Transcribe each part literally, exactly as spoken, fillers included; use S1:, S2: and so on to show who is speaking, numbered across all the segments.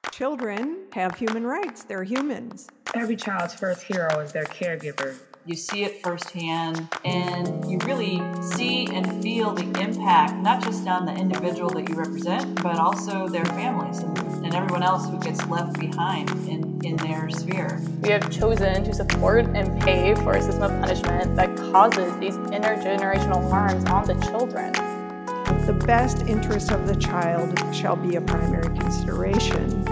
S1: Children have human rights. They're humans.
S2: Every child's first hero is their caregiver.
S3: You see it firsthand, and you really see and feel the impact, not just on the individual that you represent, but also their families and, and everyone else who gets left behind in, in their sphere.
S4: We have chosen to support and pay for a system of punishment that causes these intergenerational harms on the children.
S1: The best interests of the child shall be a primary consideration.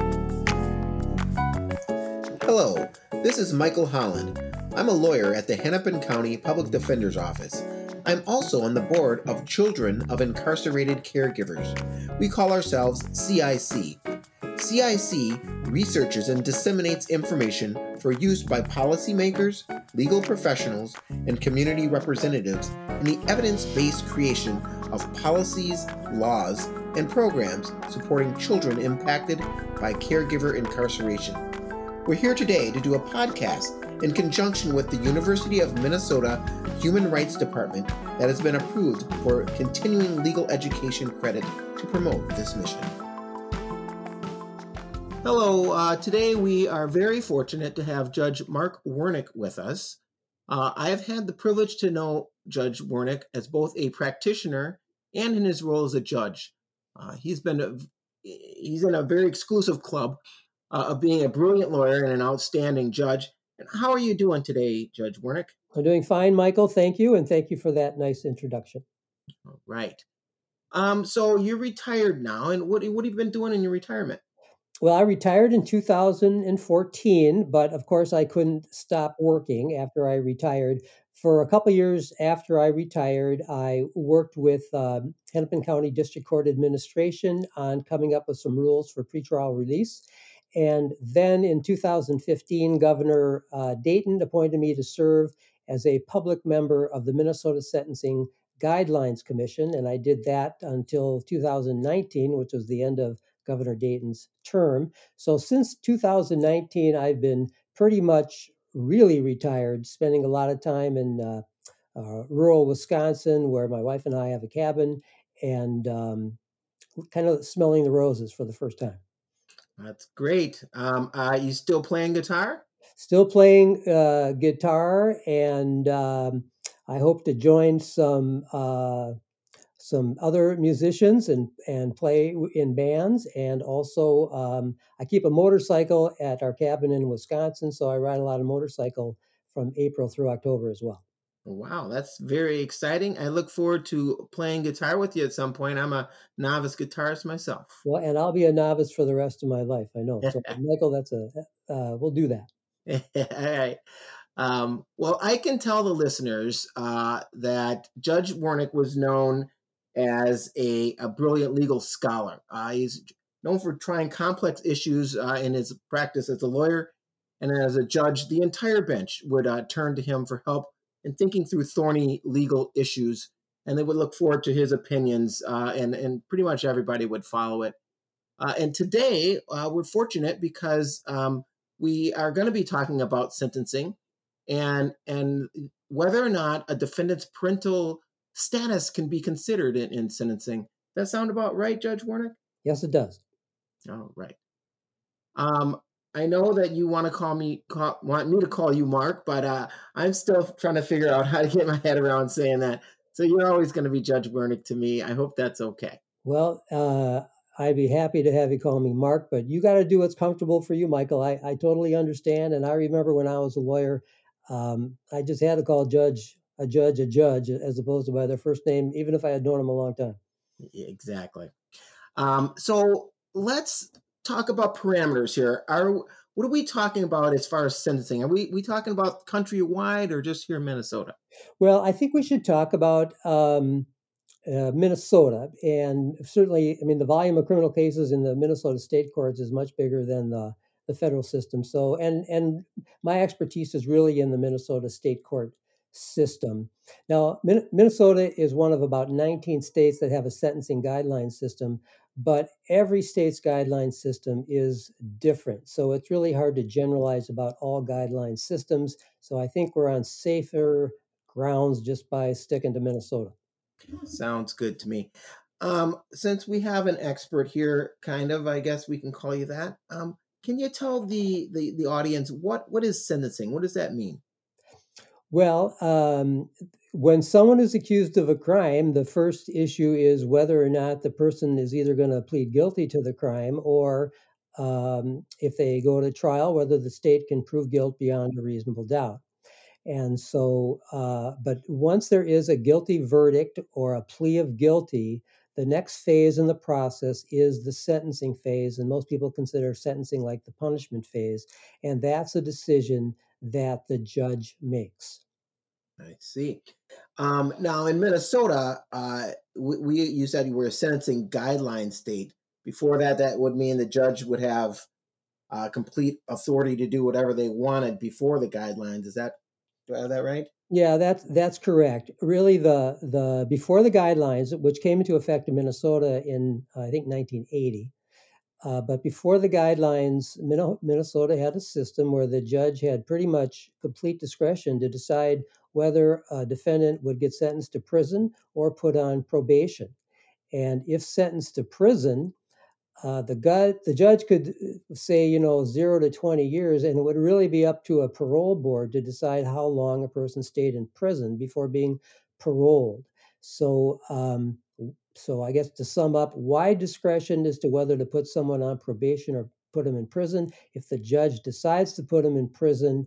S5: Hello, this is Michael Holland. I'm a lawyer at the Hennepin County Public Defender's Office. I'm also on the board of Children of Incarcerated Caregivers. We call ourselves C I C. C I C researches and disseminates information for use by policymakers, legal professionals, and community representatives in the evidence-based creation of policies, laws, and programs supporting children impacted by caregiver incarceration. We're here today to do a podcast in conjunction with the University of Minnesota Human Rights Department that has been approved for continuing legal education credit to promote this mission. Hello, uh, today we are very fortunate to have Judge Mark Wernick with us. Uh, I have had the privilege to know Judge Wernick as both a practitioner and in his role as a judge. Uh, he's been a, he's in a very exclusive club uh, of being a brilliant lawyer and an outstanding judge. And how are you doing today, Judge Wernick?
S6: I'm doing fine, Michael. Thank you. And thank you for that nice introduction.
S5: All right. Um, so you're retired now. And what, what have you been doing in your retirement?
S6: Well, I retired in two thousand fourteen, but of course I couldn't stop working after I retired. For a couple of years after I retired, I worked with um, Hennepin County District Court Administration on coming up with some rules for pretrial release. And then in two thousand fifteen, Governor uh, Dayton appointed me to serve as a public member of the Minnesota Sentencing Guidelines Commission. And I did that until two thousand nineteen, which was the end of Governor Dayton's term. So since two thousand nineteen, I've been pretty much really retired, spending a lot of time in uh, uh, rural Wisconsin, where my wife and I have a cabin, and um, kind of smelling the roses for the first time.
S5: That's great. Um, are you still playing guitar?
S6: Still playing uh, guitar, and um, I hope to join some uh, some other musicians and and play in bands. And also, um, I keep a motorcycle at our cabin in Wisconsin, so I ride a lot of motorcycle from April through October as well.
S5: Wow, that's very exciting. I look forward to playing guitar with you at some point. I'm a novice guitarist myself.
S6: Well, and I'll be a novice for the rest of my life, I know. So, Michael, that's a uh, we'll do that.
S5: All right. Um, well, I can tell the listeners uh, that Judge Wernick was known as a, a brilliant legal scholar. Uh, he's known for trying complex issues uh, in his practice as a lawyer, and as a judge, the entire bench would uh, turn to him for help in thinking through thorny legal issues, and they would look forward to his opinions, uh, and, and pretty much everybody would follow it. Uh, and today, uh, we're fortunate because um, we are going to be talking about sentencing and and whether or not a defendant's parental status can be considered in, in sentencing. Does that sound about right, Judge Wernick?
S6: Yes, it does.
S5: Oh, right. Um, I know that you want to call me, call, want me to call you Mark, but uh, I'm still trying to figure out how to get my head around saying that. So you're always going to be Judge Wernick to me. I hope that's okay.
S6: Well, uh, I'd be happy to have you call me Mark, but you got to do what's comfortable for you, Michael. I, I totally understand. And I remember when I was a lawyer, um, I just had to call judge a judge a judge as opposed to by their first name, even if I had known them a long time.
S5: Exactly. Um, so let's talk about parameters here. Are what are we talking about as far as sentencing? Are we we talking about countrywide or just here in Minnesota?
S6: Well, I think we should talk about um, uh, Minnesota, and certainly, I mean, the volume of criminal cases in the Minnesota state courts is much bigger than the the federal system. So, and and my expertise is really in the Minnesota state court system. Now, Min- Minnesota is one of about nineteen states that have a sentencing guideline system, but every state's guideline system is different. So it's really hard to generalize about all guideline systems. So I think we're on safer grounds just by sticking to Minnesota.
S5: Sounds good to me. Um, since we have an expert here, kind of, I guess we can call you that. Um, can you tell the, the the audience what what is sentencing? What does that mean?
S6: Well, um, when someone is accused of a crime, the first issue is whether or not the person is either going to plead guilty to the crime or, um, if they go to trial, whether the state can prove guilt beyond a reasonable doubt. And so, uh, but once there is a guilty verdict or a plea of guilty, the next phase in the process is the sentencing phase. And most people consider sentencing like the punishment phase. And that's a decision that the judge makes.
S5: I see. Um, now in Minnesota, uh, we, we you said you were a sentencing guideline state. Before that, that would mean the judge would have uh, complete authority to do whatever they wanted before the guidelines. Is that do I have that right?
S6: Yeah, that's that's correct. Really, the the before the guidelines, which came into effect in Minnesota in uh, I think nineteen eighty, uh, but before the guidelines, Minne- Minnesota had a system where the judge had pretty much complete discretion to decide whether a defendant would get sentenced to prison or put on probation. And if sentenced to prison, uh, the gu- the judge could uh, say, you know, zero to twenty years, and it would really be up to a parole board to decide how long a person stayed in prison before being paroled. So, um, so I guess to sum up, wide discretion as to whether to put someone on probation or put them in prison. If the judge decides to put them in prison,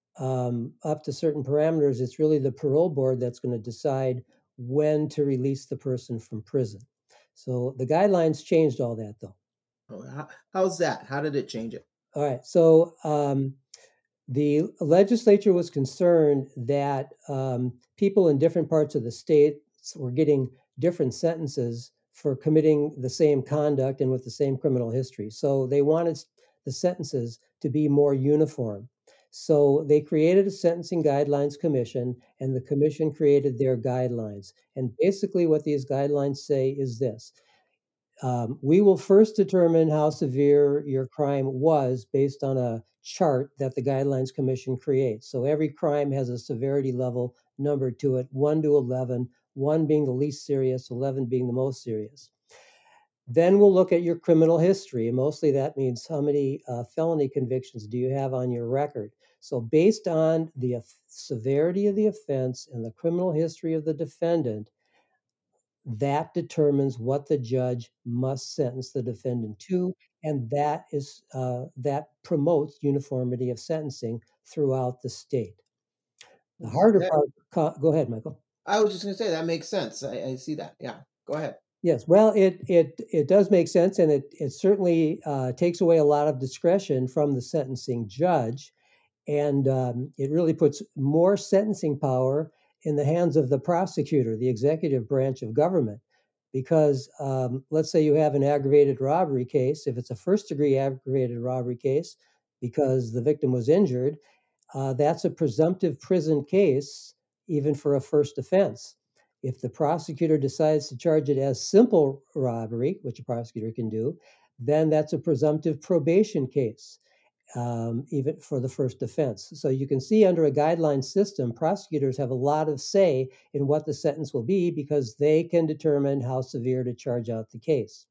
S6: um, up to certain parameters, it's really the parole board that's going to decide when to release the person from prison. So the guidelines changed all that, though.
S5: Oh, how, how's that? How did it change it?
S6: All right. So um, the legislature was concerned that um, people in different parts of the state were getting different sentences for committing the same conduct and with the same criminal history. So they wanted the sentences to be more uniform. So they created a sentencing guidelines commission, and the commission created their guidelines. And basically, what these guidelines say is this: um, we will first determine how severe your crime was based on a chart that the Guidelines Commission creates. So every crime has a severity level numbered to it, one to eleven, one being the least serious, eleven being the most serious. Then we'll look at your criminal history, and mostly that means how many uh, felony convictions do you have on your record. So based on the uh, severity of the offense and the criminal history of the defendant, that determines what the judge must sentence the defendant to, and that is uh, that promotes uniformity of sentencing throughout the state. The harder
S5: That,
S6: part, co- go ahead, Michael.
S5: I was just going to say that makes sense. I, I see that. Yeah, go ahead.
S6: Yes, well, it it it does make sense, and it it certainly uh, takes away a lot of discretion from the sentencing judge, and um, it really puts more sentencing power in the hands of the prosecutor, the executive branch of government. Because um, let's say you have an aggravated robbery case, if it's a first degree aggravated robbery case because the victim was injured, uh, that's a presumptive prison case, even for a first offense. If the prosecutor decides to charge it as simple robbery, which a prosecutor can do, then that's a presumptive probation case, um, even for the first offense. So you can see under a guideline system, prosecutors have a lot of say in what the sentence will be because they can determine how severe to charge out the case.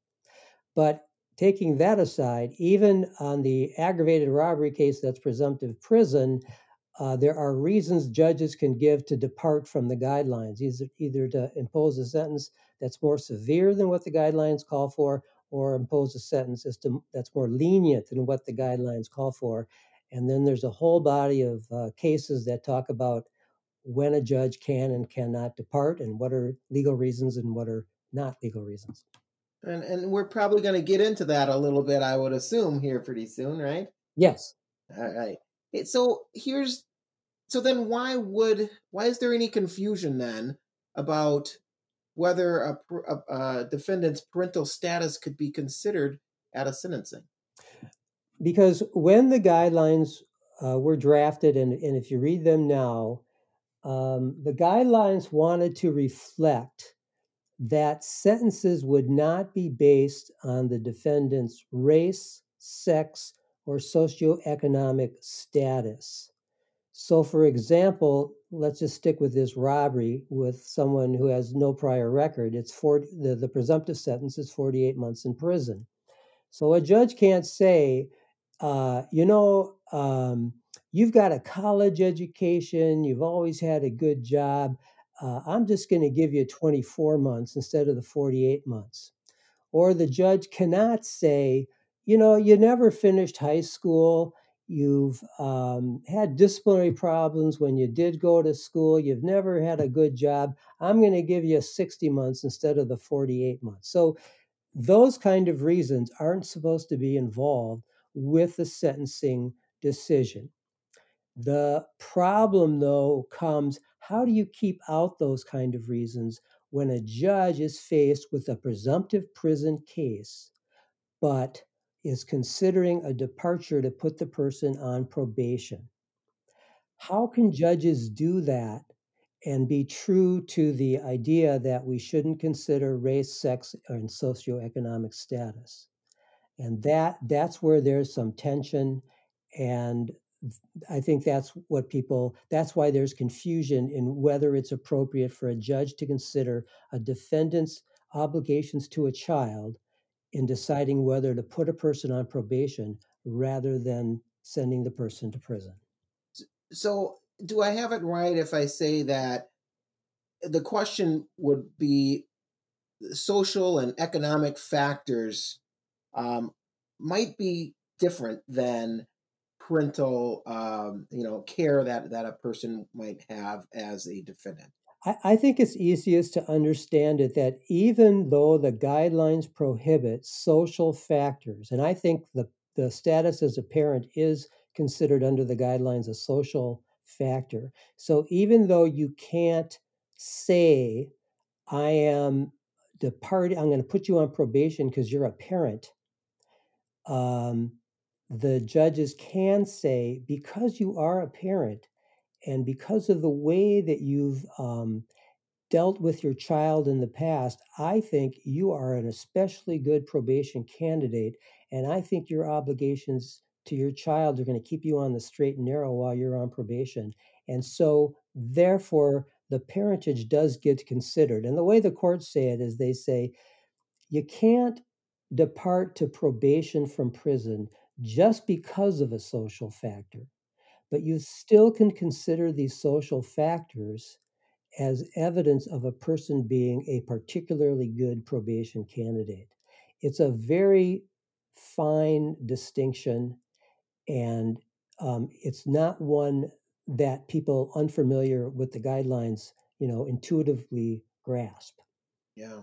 S6: But taking that aside, even on the aggravated robbery case that's presumptive prison, uh, there are reasons judges can give to depart from the guidelines, either, either to impose a sentence that's more severe than what the guidelines call for, or impose a sentence that's, to, that's more lenient than what the guidelines call for. And then there's a whole body of uh, cases that talk about when a judge can and cannot depart, and what are legal reasons and what are not legal reasons.
S5: And and we're probably going to get into that a little bit, I would assume, here pretty soon, right?
S6: Yes.
S5: All right. It- So here's so then why would why is there any confusion then about whether a, pr- a, a defendant's parental status could be considered at a sentencing?
S6: Because when the guidelines uh, were drafted, and, and if you read them now, um, the guidelines wanted to reflect that sentences would not be based on the defendant's race, sex, or socioeconomic status. So, for example, let's just stick with this robbery with someone who has no prior record. It's forty, the, the presumptive sentence is forty-eight months in prison. So a judge can't say, uh, you know, um, you've got a college education, you've always had a good job. Uh, I'm just going to give you twenty-four months instead of the forty-eight months. Or the judge cannot say, you know, you never finished high school. You've um, had disciplinary problems when you did go to school. You've never had a good job. I'm going to give you sixty months instead of the forty-eight months. So those kind of reasons aren't supposed to be involved with the sentencing decision. The problem, though, comes how do you keep out those kind of reasons when a judge is faced with a presumptive prison case, but is considering a departure to put the person on probation? How can judges do that and be true to the idea that we shouldn't consider race, sex, and socioeconomic status? And that that's where there's some tension, and I think that's what people that's why there's confusion in whether it's appropriate for a judge to consider a defendant's obligations to a child in deciding whether to put a person on probation rather than sending the person to prison.
S5: So, do I have it right if I say that the question would be social and economic factors um, might be different than parental, um, you know, care that that a person might have as a defendant?
S6: I, I think it's easiest to understand it that even though the guidelines prohibit social factors, and I think the, the status as a parent is considered under the guidelines a social factor. So even though you can't say, I am departing, I'm going to put you on probation because you're a parent, um, the judges can say, because you are a parent and because of the way that you've um, dealt with your child in the past, I think you are an especially good probation candidate. And I think your obligations to your child are going to keep you on the straight and narrow while you're on probation. And so, therefore, the parentage does get considered. And the way the courts say it is they say, you can't depart to probation from prison just because of a social factor, but you still can consider these social factors as evidence of a person being a particularly good probation candidate. It's a very fine distinction, and um, it's not one that people unfamiliar with the guidelines, you know, intuitively grasp.
S5: Yeah.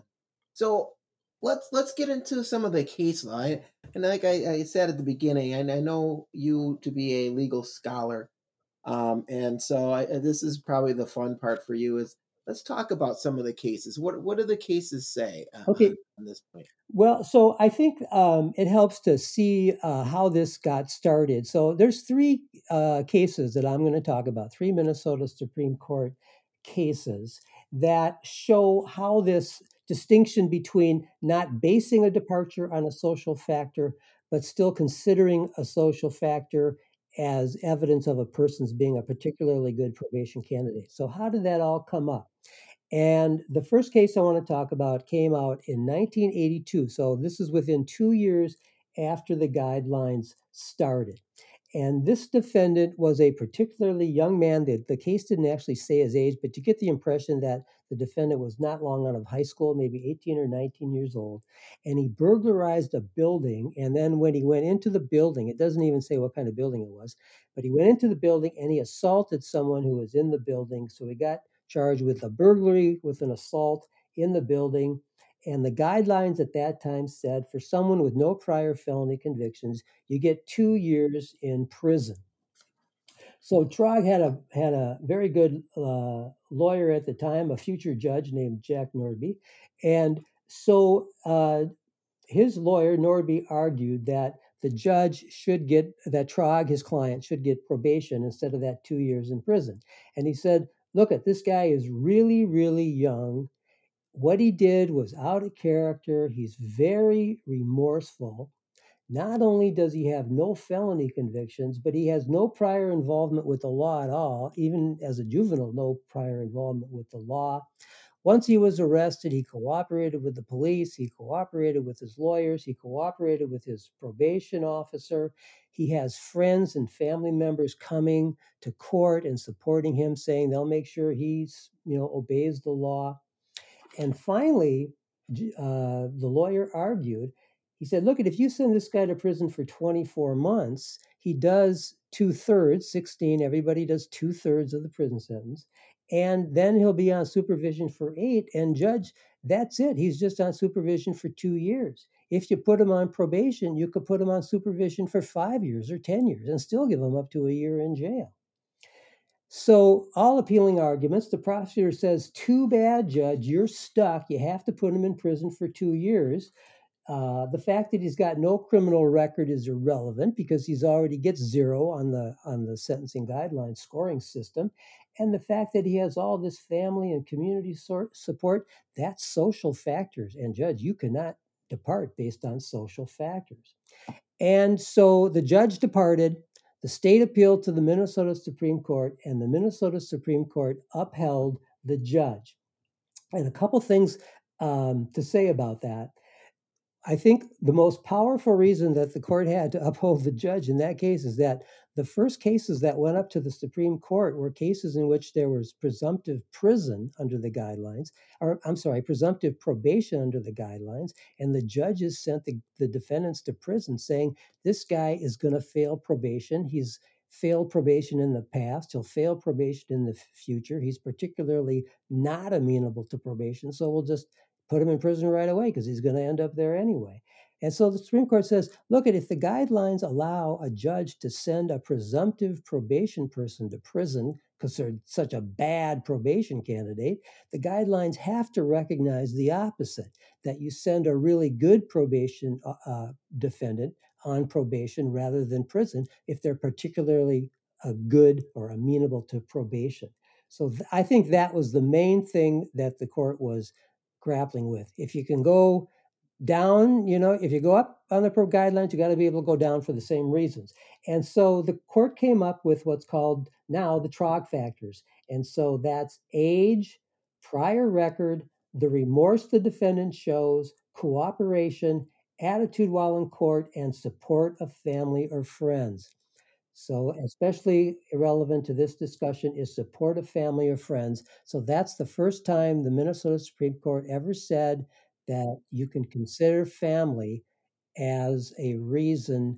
S5: So let's let's get into some of the case law. I, and like I, I said at the beginning, and I know you to be a legal scholar, um, and so I, this is probably the fun part for you. Is let's talk about some of the cases. What what do the cases say uh,
S6: Okay.
S5: on, on this point?
S6: Well, so I think um, it helps to see uh, how this got started. So there's three uh, cases that I'm going to talk about, three Minnesota Supreme Court cases that show how this distinction between not basing a departure on a social factor, but still considering a social factor as evidence of a person's being a particularly good probation candidate. So how did that all come up? And the first case I want to talk about came out in nineteen eighty-two. So this is within two years after the guidelines started. And this defendant was a particularly young man. The, the case didn't actually say his age, but you get the impression that the defendant was not long out of high school, maybe eighteen or nineteen years old. And he burglarized a building. And then when he went into the building, it doesn't even say what kind of building it was, but he went into the building and he assaulted someone who was in the building. So he got charged with a burglary, with an assault in the building. And the guidelines at that time said for someone with no prior felony convictions, you get two years in prison. So Trog had a had a very good uh, lawyer at the time, a future judge named Jack Nordby, and so uh, his lawyer Nordby argued that the judge should get that Trog, his client, should get probation instead of that two years in prison. And he said, "Look, at this guy is really, really young. What he did was out of character. He's very remorseful. not only does he have no felony convictions, but he has no prior involvement with the law at all, even as a juvenile, no prior involvement with the law. Once he was arrested, he cooperated with the police, he cooperated with his lawyers, he cooperated with his probation officer. He has friends and family members coming to court and supporting him, saying they'll make sure he's, you know, obeys the law. And finally, uh, the lawyer argued, he said, look, if you send this guy to prison for twenty-four months, he does two thirds, sixteen, everybody does two thirds of the prison sentence. And then he'll be on supervision for eight. And judge, that's it. He's just on supervision for two years. If you put him on probation, you could put him on supervision for five years or ten years and still give him up to a year in jail. So all appealing arguments, the prosecutor says, too bad, judge, you're stuck. You have to put him in prison for two years. Uh, the fact that he's got no criminal record is irrelevant because he's already gets zero on the on the sentencing guidelines scoring system. And the fact that he has all this family and community sort, support, that's social factors. And judge, you cannot depart based on social factors. And so the judge departed. The state appealed to the Minnesota Supreme Court, and the Minnesota Supreme Court upheld the judge. And a couple things um, to say about that. I think the most powerful reason that the court had to uphold the judge in that case is that the first cases that went up to the Supreme Court were cases in which there was presumptive prison under the guidelines, or I'm sorry, presumptive probation under the guidelines, and the judges sent the, the defendants to prison saying, this guy is going to fail probation. He's failed probation in the past. He'll fail probation in the future. He's particularly not amenable to probation, so we'll just put him in prison right away because he's going to end up there anyway. And so the Supreme Court says, look, if the guidelines allow a judge to send a presumptive probation person to prison because they're such a bad probation candidate, the guidelines have to recognize the opposite, that you send a really good probation uh, defendant on probation rather than prison if they're particularly uh, good or amenable to probation. So th- I think that was the main thing that the court was grappling with. If you can go down, you know, if you go up on the pro guidelines, you got to be able to go down for the same reasons. And so the court came up with what's called now the Trog factors. And so that's age, prior record, the remorse the defendant shows, cooperation, attitude while in court, and support of family or friends. So especially irrelevant to this discussion is support of family or friends. So that's the first time the Minnesota Supreme Court ever said that you can consider family as a reason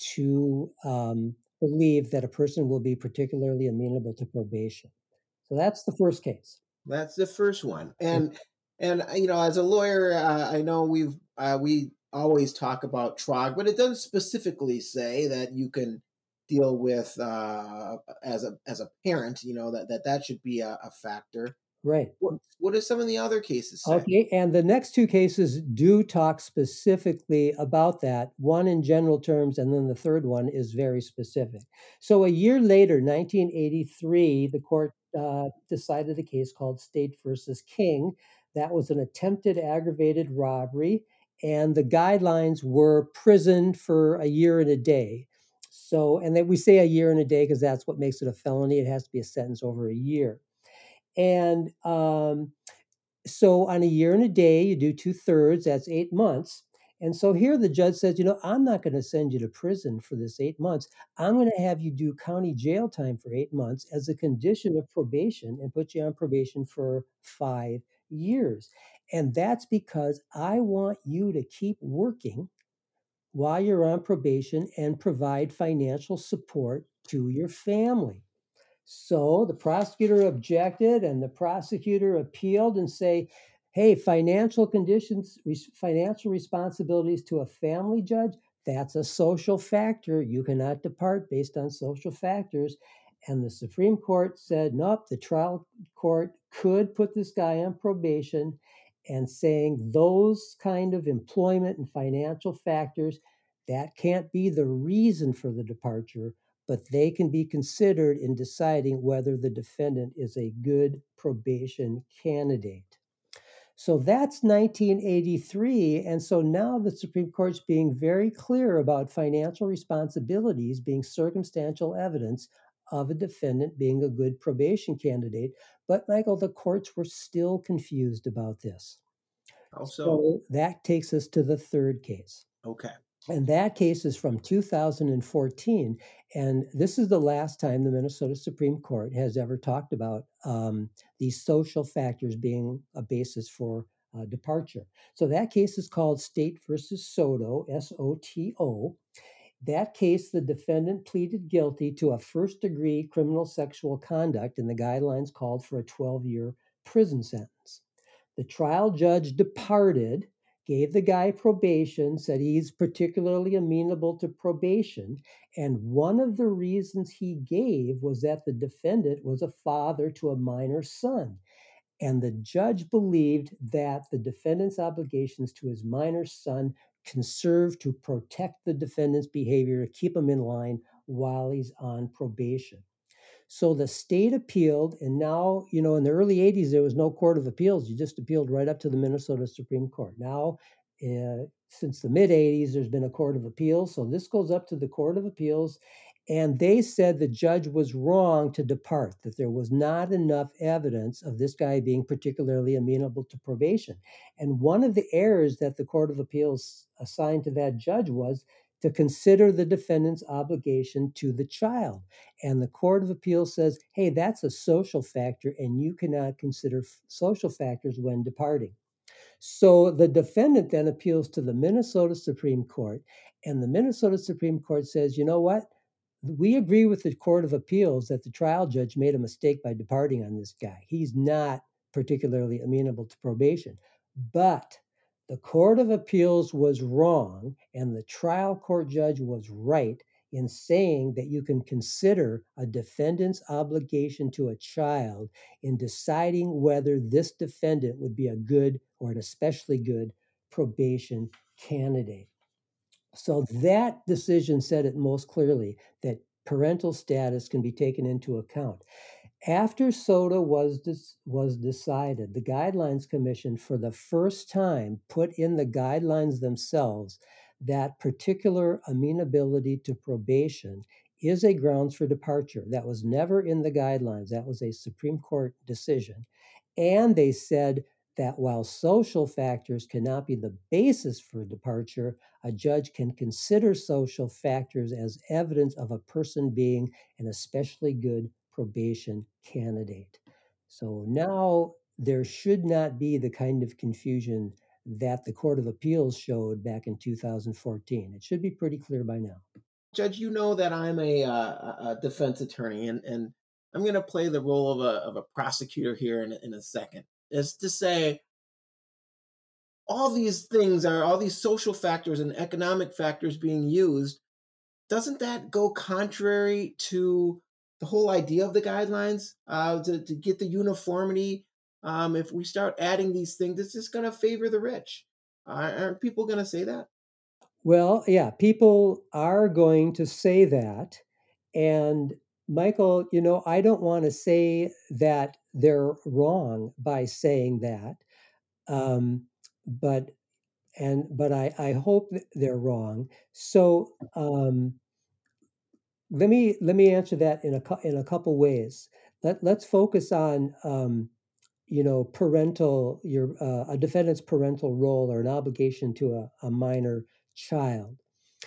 S6: to um, believe that a person will be particularly amenable to probation. So that's the first case.
S5: That's the first one. And and you know, as a lawyer, uh, I know we've uh, we always talk about Trog, but it doesn't specifically say that you can deal with uh, as a as a parent. You know that that that should be a, a factor.
S6: Right.
S5: What what do some of the other cases say?
S6: Okay, and the next two cases do talk specifically about that, one in general terms, and then the third one is very specific. So a year later, nineteen eighty-three, the court uh, decided a case called State versus King. That was an attempted aggravated robbery, and the guidelines were prison for a year and a day. So, and then we say a year and a day because that's what makes it a felony. It has to be a sentence over a year. And um, so on a year and a day, you do two thirds, that's eight months. And so here the judge says, you know, I'm not going to send you to prison for this eight months. I'm going to have you do county jail time for eight months as a condition of probation and put you on probation for five years. And that's because I want you to keep working while you're on probation and provide financial support to your family. So the prosecutor objected and the prosecutor appealed and say, hey, financial conditions, res- financial responsibilities to a family judge, that's a social factor. You cannot depart based on social factors. And the Supreme Court said, nope, the trial court could put this guy on probation, and saying those kind of employment and financial factors, that can't be the reason for the departure, but they can be considered in deciding whether the defendant is a good probation candidate. So that's nineteen eighty-three. And so now the Supreme Court's being very clear about financial responsibilities being circumstantial evidence of a defendant being a good probation candidate. But Michael, the courts were still confused about this.
S5: How so?
S6: So that takes us to the third case.
S5: Okay.
S6: And that case is from two thousand fourteen. And this is the last time the Minnesota Supreme Court has ever talked about um, these social factors being a basis for uh, departure. So that case is called State versus Soto, S O T O. That case, the defendant pleaded guilty to a first degree criminal sexual conduct, and the guidelines called for a twelve year prison sentence. The trial judge departed, gave the guy probation, said he's particularly amenable to probation. And one of the reasons he gave was that the defendant was a father to a minor son. And the judge believed that the defendant's obligations to his minor son can serve to protect the defendant's behavior, to keep him in line while he's on probation. So the state appealed, and now, you know, in the early eighties, there was no court of appeals. You just appealed right up to the Minnesota Supreme Court. Now, uh, since the mid eighties, there's been a court of appeals. So this goes up to the Court of Appeals, and they said the judge was wrong to depart, that there was not enough evidence of this guy being particularly amenable to probation. And one of the errors that the Court of Appeals assigned to that judge was to consider the defendant's obligation to the child. And the Court of Appeals says, hey, that's a social factor, and you cannot consider f- social factors when departing. So the defendant then appeals to the Minnesota Supreme Court, and the Minnesota Supreme Court says, you know what? We agree with the Court of Appeals that the trial judge made a mistake by departing on this guy. He's not particularly amenable to probation. But the Court of Appeals was wrong, and the trial court judge was right in saying that you can consider a defendant's obligation to a child in deciding whether this defendant would be a good or an especially good probation candidate. So that decision said it most clearly, that parental status can be taken into account. After Soto was dis- was decided, the Guidelines Commission for the first time put in the guidelines themselves that particular amenability to probation is a grounds for departure. That was never in the guidelines. That was a Supreme Court decision. And they said that while social factors cannot be the basis for departure, a judge can consider social factors as evidence of a person being an especially good probation candidate. So now there should not be the kind of confusion that the Court of Appeals showed back in two thousand fourteen. It should be pretty clear by now.
S5: Judge, you know that I'm a, uh, a defense attorney, and, and I'm going to play the role of a, of a prosecutor here in, in a second. Is to say, all these things are, all these social factors and economic factors being used, doesn't that go contrary to the whole idea of the guidelines, uh, to, to get the uniformity? Um, if we start adding these things, it's just going to favor the rich. Uh, aren't people going to say that?
S6: Well, yeah, people are going to say that. And Michael, you know, I don't want to say that they're wrong by saying that. Um, but and but I, I hope that they're wrong. So um, let me let me answer that in a cou- in a couple ways. Let let's focus on um, you know parental your uh, a defendant's parental role or an obligation to a, a minor child.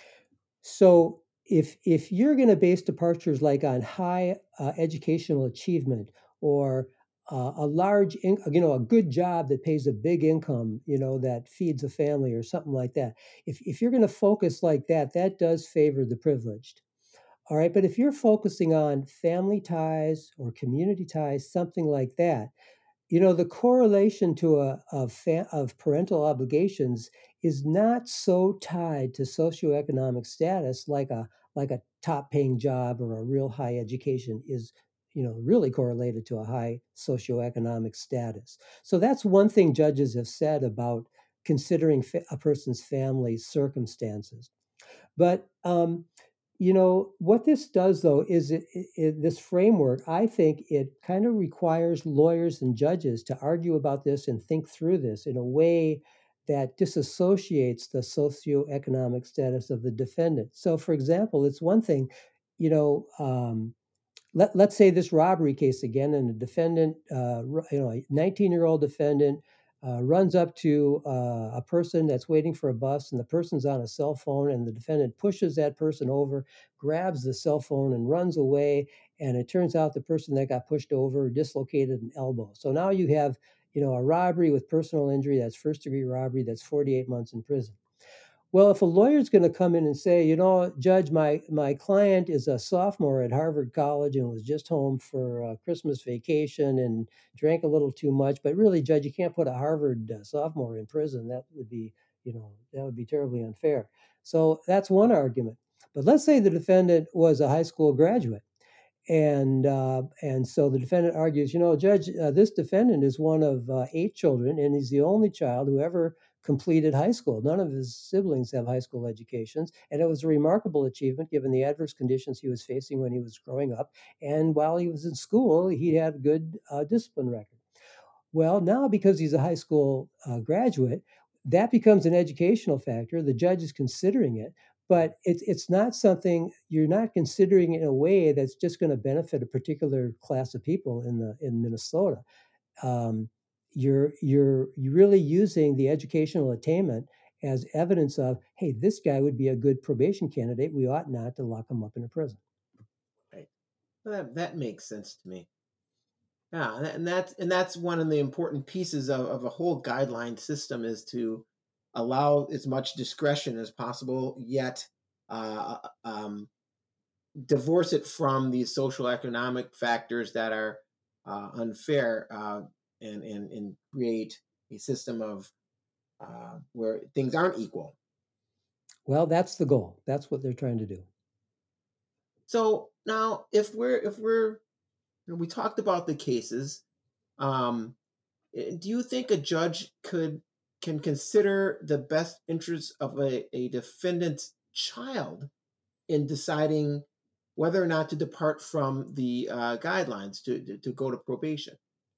S6: So if if you're going to base departures like on high uh, educational achievement or uh, a large, in, you know, a good job that pays a big income, you know, that feeds a family or something like that. If if you're going to focus like that, that does favor the privileged. All right, but if you're focusing on family ties or community ties, something like that, you know, the correlation to a of, fa- of parental obligations is not so tied to socioeconomic status like a like a top paying job or a real high education is, you know, really correlated to a high socioeconomic status. So that's one thing judges have said about considering fa- a person's family circumstances. But um, You know, what this does, though, is it, it, it- this framework, I think it kind of requires lawyers and judges to argue about this and think through this in a way that disassociates the socioeconomic status of the defendant. So, for example, it's one thing, you know, um, let, let's say this robbery case again, and the defendant, uh, you know, a nineteen year old defendant uh, runs up to uh, a person that's waiting for a bus, and the person's on a cell phone, and the defendant pushes that person over, grabs the cell phone, and runs away. And it turns out the person that got pushed over dislocated an elbow. So now you have, you know, a robbery with personal injury. That's first degree robbery. That's forty-eight months in prison. Well, if a lawyer's going to come in and say, you know, Judge, my my client is a sophomore at Harvard College and was just home for uh, Christmas vacation and drank a little too much, but really, Judge, you can't put a Harvard uh, sophomore in prison. That would be, you know, that would be terribly unfair. So that's one argument. But let's say the defendant was a high school graduate. And uh, and so the defendant argues, you know, Judge, uh, this defendant is one of uh, eight children, and he's the only child who ever completed high school. None of his siblings have high school educations, and it was a remarkable achievement given the adverse conditions he was facing when he was growing up. And while he was in school, he had a good uh, discipline record. Well, now because he's a high school uh, graduate, that becomes an educational factor. The judge is considering it, but it's it's not something you're not considering in a way that's just going to benefit a particular class of people in the in Minnesota. Um, you're you're you're really using the educational attainment as evidence of, hey, this guy would be a good probation candidate. We ought not to lock him up in a prison.
S5: Right. Well, that that makes sense to me. Yeah, and that- and that's and that's one of the important pieces of, of a whole guideline system is to allow as much discretion as possible, yet uh, um, divorce it from these social economic factors that are uh, unfair uh, and, and and create a system of uh, where things aren't equal.
S6: Well, that's the goal. That's what they're trying to do.
S5: So now, if we're if we're you know, we talked about the cases, um, eh, do you think a judge could can consider the best interests of a, a defendant's child in deciding whether or not to depart from the uh, guidelines to, to to go to probation?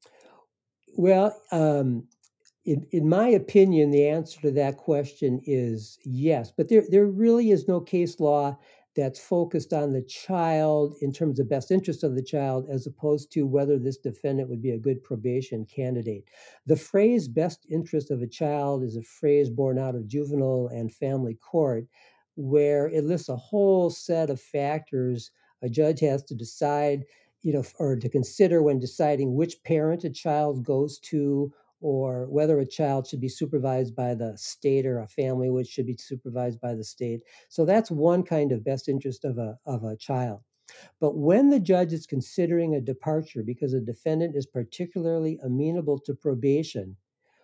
S6: Well, um, in, in my opinion, the answer to that question is yes. But there, there really is no case law that's focused on the child in terms of best interest of the child, as opposed to whether this defendant would be a good probation candidate. The phrase best interest of a child is a phrase born out of juvenile and family court, where it lists a whole set of factors a judge has to decide, you know, or to consider when deciding which parent a child goes to, or whether a child should be supervised by the state or a family which should be supervised by the state. So that's one kind of best interest of a, of a child. But when the judge is considering a departure because a defendant is particularly amenable to probation,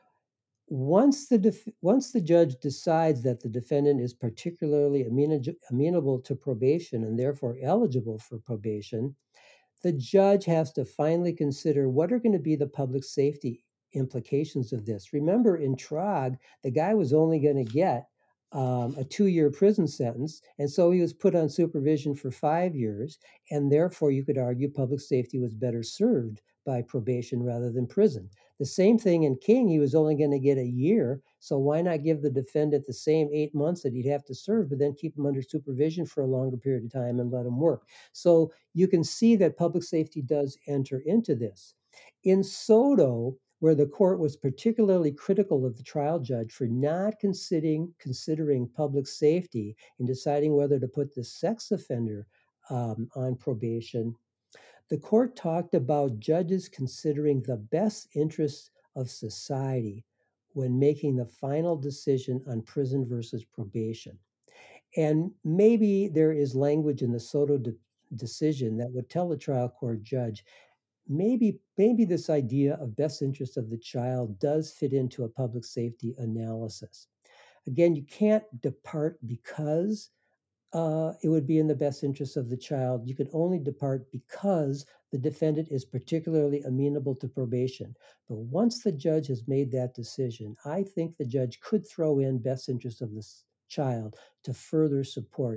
S6: once the def- once the judge decides that the defendant is particularly amenable amenable to probation and therefore eligible for probation, the judge has to finally consider what are going to be the public safety implications of this. Remember, in Trog, the guy was only going to get um, a two year prison sentence, and so he was put on supervision for five years, and therefore you could argue public safety was better served by probation rather than prison. The same thing in King, he was only going to get a year, so why not give the defendant the same eight months that he'd have to serve, but then keep him under supervision for a longer period of time and let him work? So you can see that public safety does enter into this. In Soto, where the court was particularly critical of the trial judge for not considering considering public safety in deciding whether to put the sex offender um, on probation, the court talked about judges considering the best interests of society when making the final decision on prison versus probation. And maybe there is language in the Soto de- decision that would tell the trial court judge, maybe maybe this idea of best interest of the child does fit into a public safety analysis. Again, you can't depart because uh, it would be in the best interest of the child. You can only depart because the defendant is particularly amenable to probation. But once the judge has made that decision, I think the judge could throw in best interest of the child to further support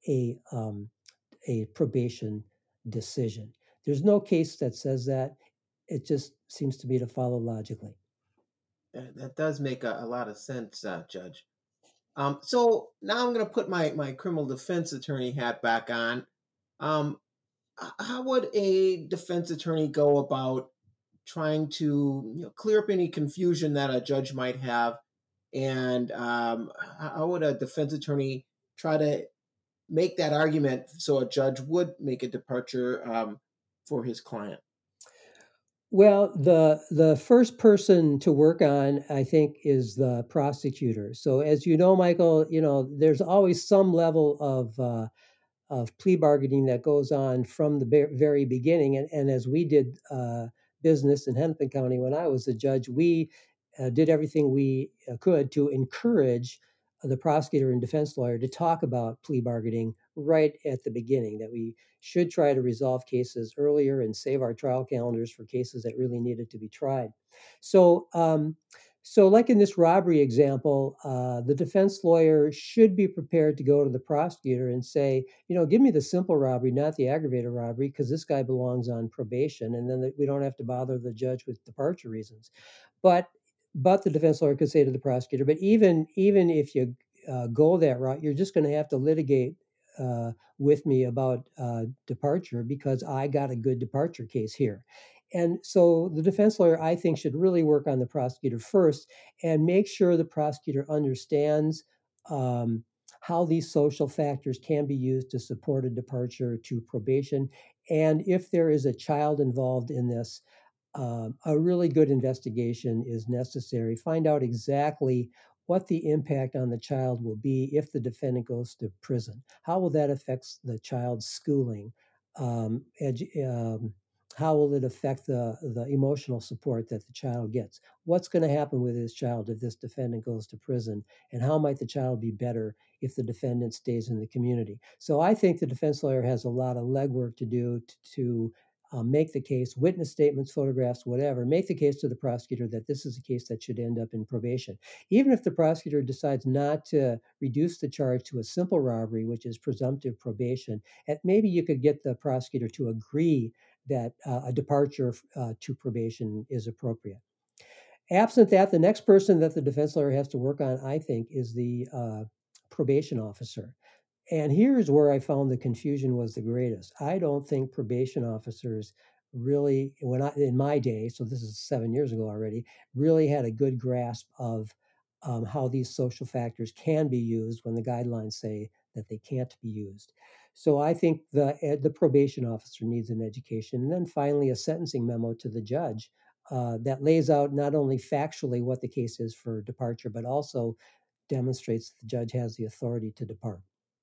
S6: a um, a probation decision. There's no case that says that. It just seems to me to follow logically.
S5: That, that does make a, a lot of sense, uh, Judge. Um, so now I'm going to put my, my criminal defense attorney hat back on. Um, h- how would a defense attorney go about trying to, you know, clear up any confusion that a judge might have? And um, h- how would a defense attorney try to make that argument so a judge would make a departure um, for his client?
S6: Well, the the first person to work on, I think, is the prosecutor. So, as you know, Michael, you know, there's always some level of uh, of plea bargaining that goes on from the be- very beginning. And, and as we did uh, business in Hennepin County when I was a judge, we uh, did everything we uh, could to encourage the prosecutor and defense lawyer to talk about plea bargaining right at the beginning, that we should try to resolve cases earlier and save our trial calendars for cases that really needed to be tried. So, um, so like in this robbery example, uh, the defense lawyer should be prepared to go to the prosecutor and say, you know, give me the simple robbery, not the aggravated robbery, because this guy belongs on probation, and then we don't have to bother the judge with departure reasons. But but the defense lawyer could say to the prosecutor, but even even if you uh, go that route, you're just going to have to litigate uh, with me about uh, departure because I got a good departure case here. And so the defense lawyer, I think, should really work on the prosecutor first and make sure the prosecutor understands um, how these social factors can be used to support a departure to probation. And if there is a child involved in this, um, a really good investigation is necessary. Find out exactly what the impact on the child will be if the defendant goes to prison. How will that affect the child's schooling? Um, edu- um, how will it affect the, the emotional support that the child gets? What's going to happen with this child if this defendant goes to prison? And how might the child be better if the defendant stays in the community? So I think the defense lawyer has a lot of legwork to do to, to uh, make the case, witness statements, photographs, whatever, make the case to the prosecutor that this is a case that should end up in probation. Even if the prosecutor decides not to reduce the charge to a simple robbery, which is presumptive probation, and maybe you could get the prosecutor to agree that uh, a departure uh, to probation is appropriate. Absent that, the next person that the defense lawyer has to work on, I think, is the uh, probation officer. And here's where I found the confusion was the greatest. I don't think probation officers really, when I in my day, so this is seven years ago already, really had a good grasp of um, how these social factors can be used when the guidelines say that they can't be used. So I think the eh, the probation officer needs an education, and then finally a sentencing memo to the judge uh, that lays out not only factually what the case is for departure, but also demonstrates that the judge has the authority to depart.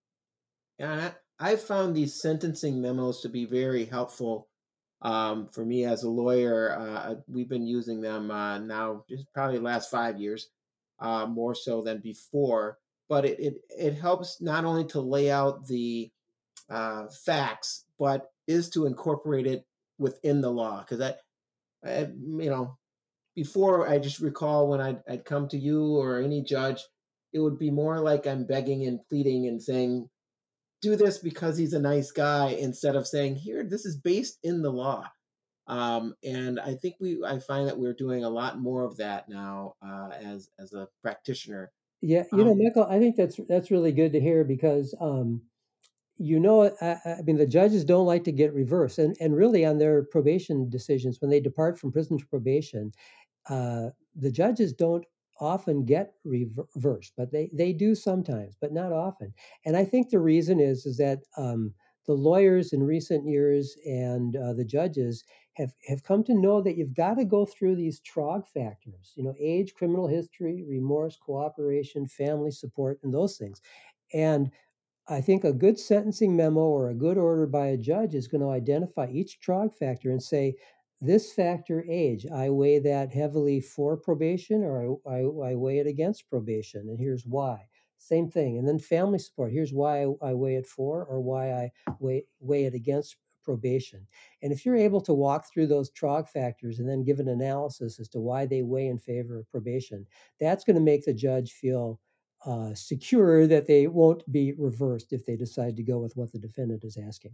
S5: And I, I found these sentencing memos to be very helpful um, for me as a lawyer. Uh, we've been using them uh, now, just probably the last five years, uh, more so than before. But it, it, it helps not only to lay out the uh, facts, but is to incorporate it within the law. Because I, I, you know, before I just recall when I'd, I'd come to you or any judge, it would be more like I'm begging and pleading and saying, do this because he's a nice guy, instead of saying, here, this is based in the law. Um, and I think we, I find that we're doing a lot more of that now uh, as as a practitioner.
S6: Yeah, you know,
S5: Um,
S6: Michael, I think that's that's really good to hear because um, you know, I, I mean, the judges don't like to get reversed, and and really on their probation decisions when they depart from prison to probation, uh, the judges don't often get reversed, but they they do sometimes, but not often. And I think the reason is is that um, the lawyers in recent years and uh, the judges have have come to know that you've got to go through these trog factors, you know, age, criminal history, remorse, cooperation, family support, and those things. And I think a good sentencing memo or a good order by a judge is going to identify each trog factor and say, this factor, age, I weigh that heavily for probation or I, I, I weigh it against probation, and here's why. Same thing. And then family support, here's why I, I weigh it for or why I weigh, weigh it against probation. And if you're able to walk through those trog factors and then give an analysis as to why they weigh in favor of probation, that's going to make the judge feel uh, secure that they won't be reversed if they decide to go with what the defendant is asking.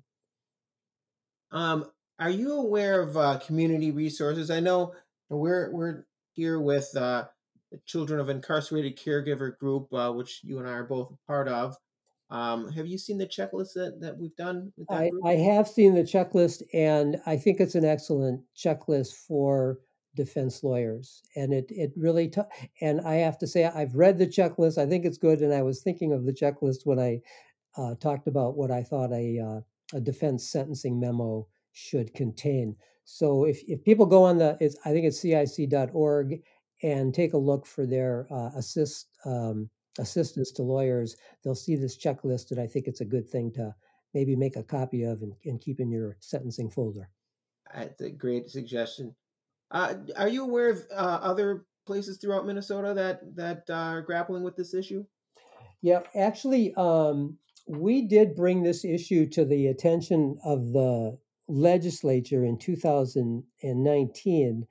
S5: Um, are you aware of uh, community resources? I know we're we're here with uh, the Children of Incarcerated Caregiver group, uh, which you and I are both a part of. Um, have you seen the checklist that, that we've done with that
S6: I,
S5: group?
S6: I have seen the checklist, and I think it's an excellent checklist for defense lawyers. And it it really, t- and I have to say, I've read the checklist. I think it's good. And I was thinking of the checklist when I uh, talked about what I thought a, uh, a defense sentencing memo should contain. So if, if people go on the, it's, I think it's C I C dot org, and take a look for their uh, assist um, assistance to lawyers, they'll see this checklist, and I think it's a good thing to maybe make a copy of and, and keep in your sentencing folder.
S5: That's a great suggestion. Uh, are you aware of uh, other places throughout Minnesota that that uh, are grappling with this issue?
S6: Yeah, actually, um, we did bring this issue to the attention of the legislature in two thousand nineteen,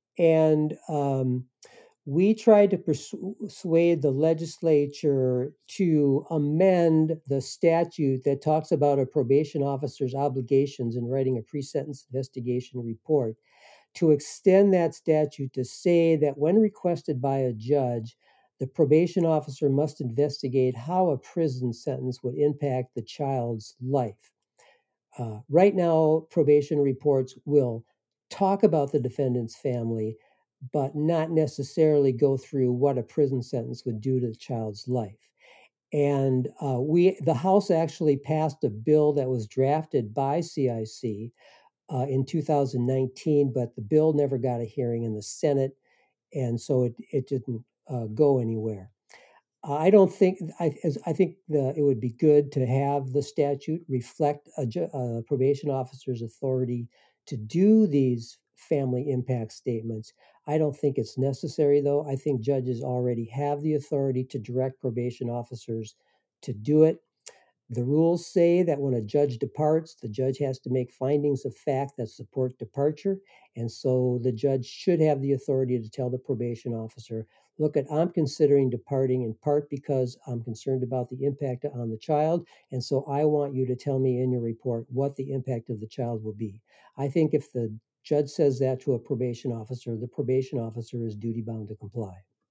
S6: and um, we tried to persuade the legislature to amend the statute that talks about a probation officer's obligations in writing a pre-sentence investigation report, to extend that statute to say that when requested by a judge, the probation officer must investigate how a prison sentence would impact the child's life. Uh, right now, probation reports will talk about the defendant's family, but not necessarily go through what a prison sentence would do to the child's life. And uh, we, the House actually passed a bill that was drafted by C I C uh, in two thousand nineteen, but the bill never got a hearing in the Senate, and so it, it didn't uh, go anywhere. I don't think, I, I think the, it would be good to have the statute reflect a, a probation officer's authority to do these family impact statements. I don't think it's necessary, though. I think judges already have the authority to direct probation officers to do it. The rules say that when a judge departs, the judge has to make findings of fact that support departure. And so the judge should have the authority to tell the probation officer, look, at, I'm considering departing in part because I'm concerned about the impact on the child. And so I want you to tell me in your report what the impact of the child will be. I think if the judge says that to a probation officer, the probation officer is duty bound to comply.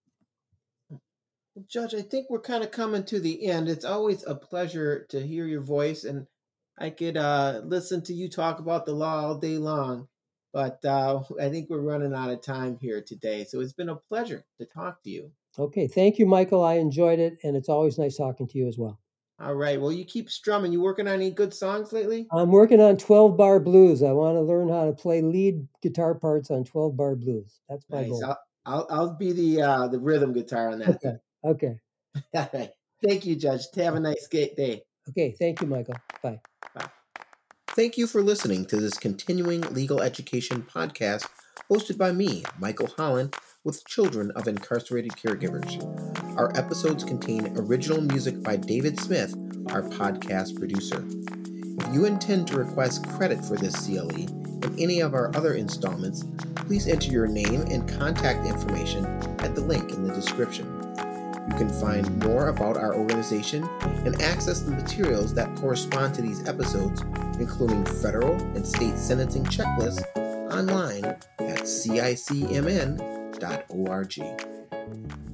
S5: Judge, I think we're kind of coming to the end. It's always a pleasure to hear your voice, and I could uh, listen to you talk about the law all day long, but uh, I think we're running out of time here today. So it's been a pleasure to talk to you.
S6: Okay, thank you, Michael. I enjoyed it, and it's always nice talking to you as well.
S5: All right. Well, you keep strumming. You working on any good songs lately?
S6: I'm working on twelve bar blues. I want to learn how to play lead guitar parts on twelve bar blues. That's my
S5: nice.
S6: goal.
S5: I'll, I'll I'll be the uh, the rhythm guitar on that.
S6: Okay. Okay.
S5: All right. Thank you, Judge. Have a nice day.
S6: Okay. Thank you, Michael. Bye.
S5: Bye. Thank you for listening to this continuing legal education podcast hosted by me, Michael Holland, with Children of Incarcerated Caregivers. Our episodes contain original music by David Smith, our podcast producer. If you intend to request credit for this C L E and any of our other installments, please enter your name and contact information at the link in the description. You can find more about our organization and access the materials that correspond to these episodes, including federal and state sentencing checklists, online at C I C M N dot org.